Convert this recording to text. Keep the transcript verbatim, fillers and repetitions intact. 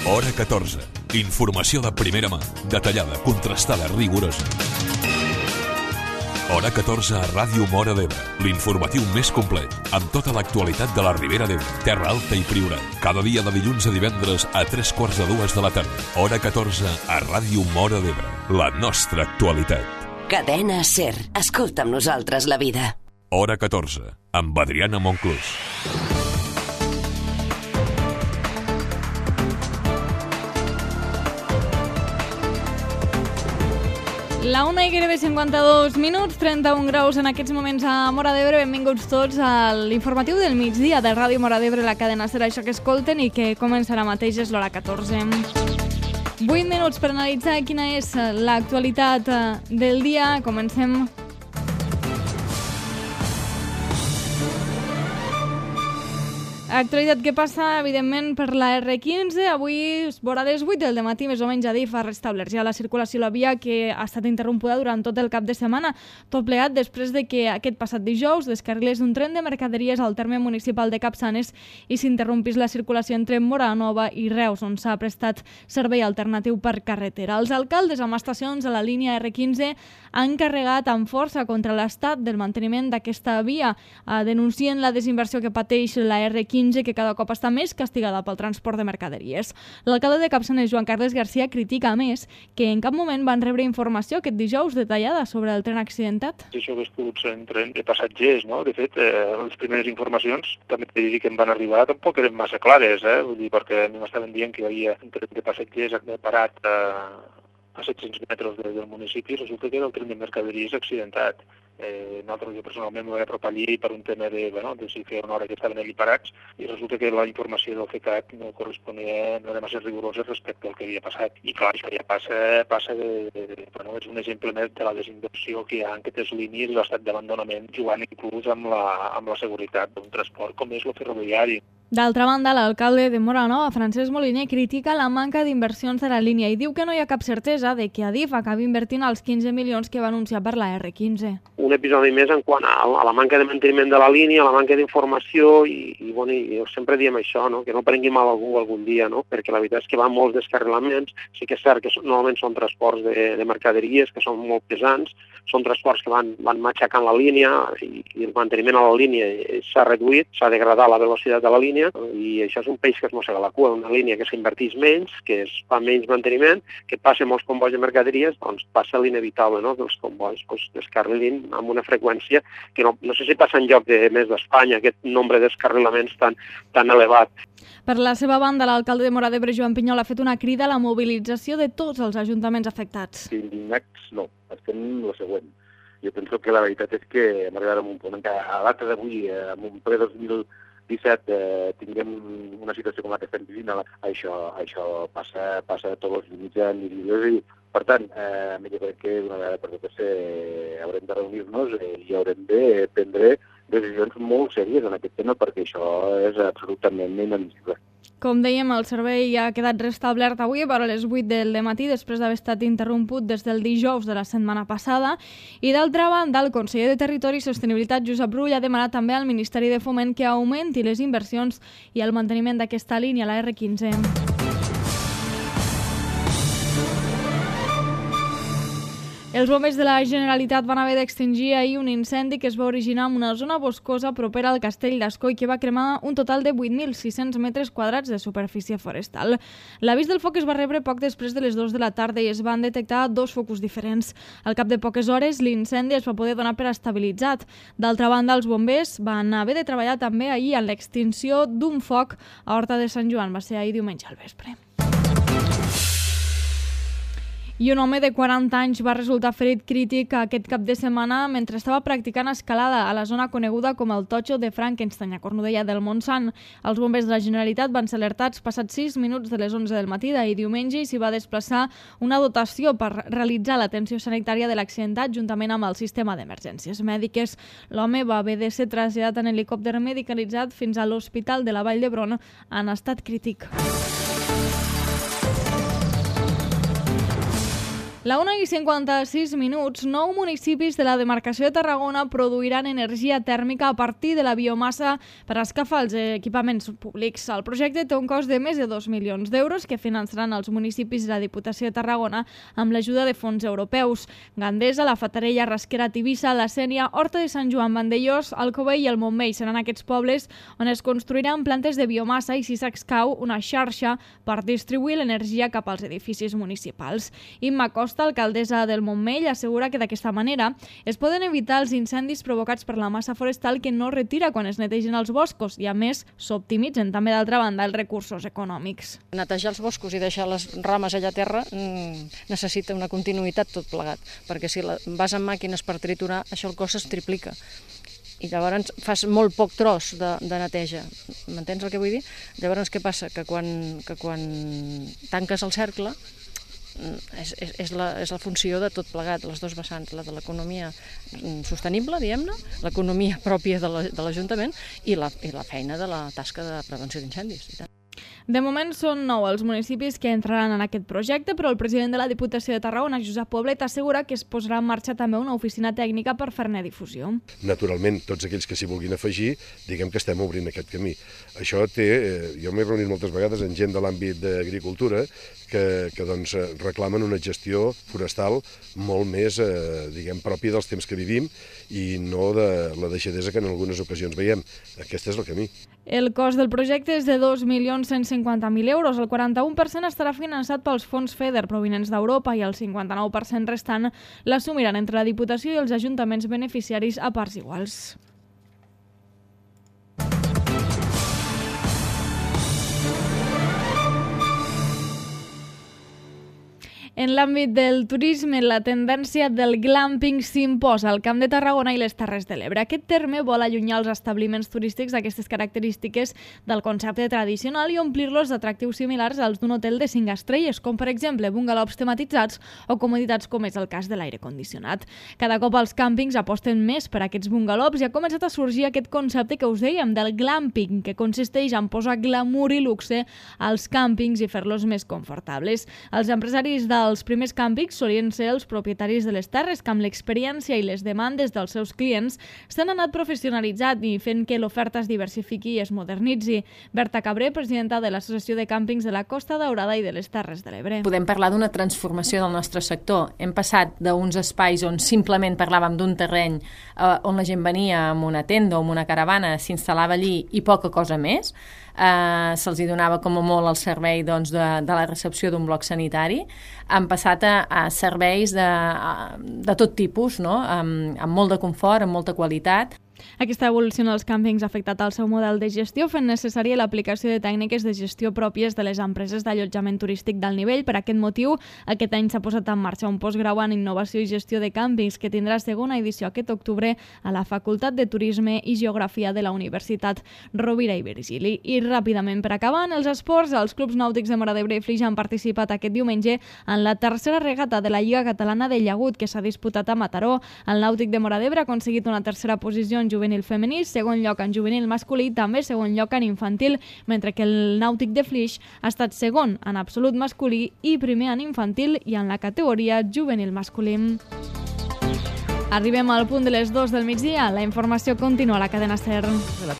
Hora catorze. Informació de primera mà, detallada, contrastada, rigorosa. Hora catorze a Ràdio Móra d'Ebre, l'informatiu més complet, amb tota l'actualitat de la Ribera d'Ebre, Terra Alta i Priorat. Cada dia de dilluns a divendres a tres quarts de dues de la tarda. Hora catorze a Ràdio Móra d'Ebre, la nostra actualitat. Cadena SER. Escolta amb nosaltres la vida. Hora catorze, amb Adriana Monclús. La una i gairebé cinquanta-dos minuts, trenta-un graus en aquests moments a Móra d'Ebre. Benvinguts tots a l'informatiu del migdia de Ràdio Móra d'Ebre, la cadena SER, això que escolten i que començarà mateix, és l'hora catorze. vuit minuts per analitzar quina és l'actualitat del dia. Comencem. Actualitat que passa, evidentment, per la erre quinze. Avui, vora les vuit del dematí, més o menys, Adif ha restablert ja la circulació a la via que ha estat interrompuda durant tot el cap de setmana. Tot plegat després de que aquest passat dijous descarrilés un tren de mercaderies al terme municipal de Capçanes i s'interrompís la circulació entre Móra Nova i Reus, on s'ha prestat servei alternatiu per carretera. Els alcaldes amb estacions a la línia erre quinze han carregat amb força contra l'estat del manteniment d'aquesta via. Denuncien la desinversió que pateix la erre quinze, que cada cop està més castigada pel transport de mercaderies. L'alcalde de Capçanes, Joan Carles Garcia, critica a més que en cap moment van rebre informació aquest dijous detallada sobre el tren accidentat. Això que es pogut ser en tren de passatgers, no? De fet, eh, les primeres informacions, també t'he de dir que em van arribar, tampoc eren massa clares, eh? Vull dir, perquè m'estaven dient que hi havia un tren de passatgers parat eh, a set-cents metres de, del municipi, resulta que era el tren de mercaderies accidentat. Eh, nosaltres, jo personalment m'ho vaig apropar allí per un tema de, bueno, de si feia una hora que estaven allí parats i resulta que la informació del FECAT no corresponia, no era massa rigorosa respecte al que havia passat. I clar, això ja passa, passa de, de, bueno, és un exemple més de la desinversió que hi ha en aquestes línies i l'estat d'abandonament jugant inclús amb la, amb la seguretat d'un transport com és el ferroviari. D'altra banda, l'alcalde de Móra Nova, Francesc Moliner, critica la manca d'inversions de la línia i diu que no hi ha cap certesa de que Adif acabi invertint els quinze milions que va anunciar per la erre quinze. Un episodi més en quant a, a la manca de manteniment de la línia, a la manca d'informació i, i, bueno, i sempre diem això, no? Que no prengui mal algú algun dia, no? Perquè la veritat és que van molts descarrilaments, sí que és cert que normalment són transports de, de mercaderies que són molt pesants, són transports que van, van matxacant la línia i, i el manteniment a la línia s'ha reduït, s'ha degradat la velocitat de la línia i això és un peix que es mossega la cua, una línia que s'inverteix menys, que es fa menys manteniment, que passa molts convois de mercaderies, doncs passa l'inevitable, no? Que els convois doncs, descarrilin amb una freqüència que no, no sé si passa enlloc de més d'Espanya, aquest nombre de descarrilaments tan, tan elevat. Per la seva banda, l'alcalde de Móra d'Ebre, Joan Pinyol, ha fet una crida a la mobilització de tots els ajuntaments afectats. Indignats, no, estem el següent. Jo penso que la veritat és que hem arribat a un punt en què a data d'avui, en un ple dos mil disset, eh, tinguem una situació com la que estem vivint, això, això passa, passa a tots els límits individuals i, per tant, eh, jo crec que d'una vegada per totes eh, haurem de reunir-nos eh, i haurem de prendre decisions molt sèries en aquest tema perquè això és absolutament inadmissible. Com dèiem, el servei ha quedat restablert avui a les vuit del dematí després d'haver estat interromput des del dijous de la setmana passada. I d'altra banda, el conseller de Territori i Sostenibilitat, Josep Rull, ha demanat també al Ministeri de Foment que augmenti les inversions i el manteniment d'aquesta línia, la erre quinze. Els bombers de la Generalitat van haver d'extingir ahir un incendi que es va originar en una zona boscosa propera al Castell d'Ascó i que va cremar un total de vuit mil sis-cents metres quadrats de superfície forestal. L'avís del foc es va rebre poc després de les dues de la tarda i es van detectar dos focus diferents. Al cap de poques hores, l'incendi es va poder donar per estabilitzat. D'altra banda, els bombers van haver de treballar també ahir en l'extinció d'un foc a Horta de Sant Joan. Va ser ahir diumenge al vespre. I un home de quaranta anys va resultar ferit crític aquest cap de setmana mentre estava practicant escalada a la zona coneguda com el Totxo de Frankenstein, a Cornudella del Montsant. Els bombers de la Generalitat van ser alertats passats sis minuts de les onze del matí d'ahir diumenge i s'hi va desplaçar una dotació per realitzar l'atenció sanitària de l'accidentat juntament amb el sistema d'emergències mèdiques. L'home va haver de ser traslladat en helicòpter medicalitzat fins a l'Hospital de la Vall d'Hebron en estat crític. La una i cinquanta-sis minuts, nou municipis de la demarcació de Tarragona produiran energia tèrmica a partir de la biomassa per escalfar els equipaments públics. El projecte té un cost de més de dos milions d'euros que finançaran els municipis de la Diputació de Tarragona amb l'ajuda de fons europeus. Gandesa, la Fatarella, Rasquera, Tivissa, la Sénia, Horta de Sant Joan, Vandellós, Alcover i el Montmell seran aquests pobles on es construiran plantes de biomassa i si s'excau una xarxa per distribuir l'energia cap als edificis municipals. Imma Costa, alcaldessa del Montmell, assegura que d'aquesta manera es poden evitar els incendis provocats per la massa forestal que no retira quan es netegen els boscos i, a més, s'optimitzen també, d'altra banda, els recursos econòmics. Netejar els boscos i deixar les rames allà a terra necessita una continuïtat tot plegat, perquè si vas amb màquines per triturar, això el cost es triplica. I llavors fas molt poc tros de, de neteja. M'entens el que vull dir? Llavors què passa? Que quan, que quan tanques el cercle és, és, és, la, és la funció de tot plegat, les dues vessants, la de l'economia sostenible, diguem-ne, l'economia pròpia de l'Ajuntament i, la, i la feina de la tasca de prevenció d'incendis. De moment són nou els municipis que entraran en aquest projecte, però el president de la Diputació de Tarragona, Josep Poblet, assegura que es posarà en marxa també una oficina tècnica per fer-ne difusió. Naturalment, tots aquells que s'hi vulguin afegir, diguem que estem obrint aquest camí. Això té, jo m'he reunit moltes vegades amb gent de l'àmbit d'agricultura que, que doncs, reclamen una gestió forestal molt més, eh, diguem, pròpia dels temps que vivim i no de la deixadesa que en algunes ocasions veiem. Aquest és el camí. El cost del projecte és de dos milions cent cinquanta mil euros. El quaranta-u per cent estarà finançat pels fons FEDER provinents d'Europa i el cinquanta-nou per cent restant l'assumiran entre la Diputació i els ajuntaments beneficiaris a parts iguals. En l'àmbit del turisme, la tendència del glamping s'imposa al Camp de Tarragona i les Terres de l'Ebre. Aquest terme vol allunyar els establiments turístics d'aquestes característiques del concepte tradicional i omplir-los d'atractius similars als d'un hotel de cinc estrelles, com per exemple bungalows tematitzats o comoditats com és el cas de l'aire condicionat. Cada cop els càmpings aposten més per aquests bungalows i ha començat a sorgir aquest concepte que us dèiem del glamping, que consisteix en posar glamour i luxe als càmpings i fer-los més confortables. Els empresaris de Els primers càmpings solien ser els propietaris de les terres que amb l'experiència i les demandes dels seus clients s'han anat professionalitzant i fent que l'oferta es diversifiqui i es modernitzi. Berta Cabré, presidenta de l'Associació de Càmpings de la Costa Daurada i de les Terres de l'Ebre. Podem parlar d'una transformació del nostre sector. Hem passat d'uns espais on simplement parlàvem d'un terreny eh, on la gent venia amb una tenda o amb una caravana, s'instal·lava allí i poca cosa més. Uh, se'ls hi donava com a molt el servei doncs, de, de la recepció d'un bloc sanitari. Han passat a, a serveis de, a, de tot tipus, no? amb, amb molt de confort, amb molta qualitat. Aquesta evolució dels càmpings ha afectat el seu model de gestió, fent necessària l'aplicació de tècniques de gestió pròpies de les empreses d'allotjament turístic d'alt nivell. Per aquest motiu, aquest any s'ha posat en marxa un postgrau en Innovació i Gestió de Càmpings que tindrà segona edició aquest octubre a la Facultat de Turisme i Geografia de la Universitat Rovira i Virgili. I ràpidament, per acabar, en els esports, els clubs nàutics de Móra d'Ebre i Flix han participat aquest diumenge en la tercera regata de la Lliga Catalana de Llagut que s'ha disputat a Mataró. El nàutic de Móra d'Ebre ha aconseguit una tercera posició en juvenil femení, segon lloc en juvenil masculí, també segon lloc en infantil, mentre que el nàutic de Flix ha estat segon en absolut masculí i primer en infantil i en la categoria juvenil masculí. Arribem al punt de les dues del migdia. La informació continua a la cadena SER.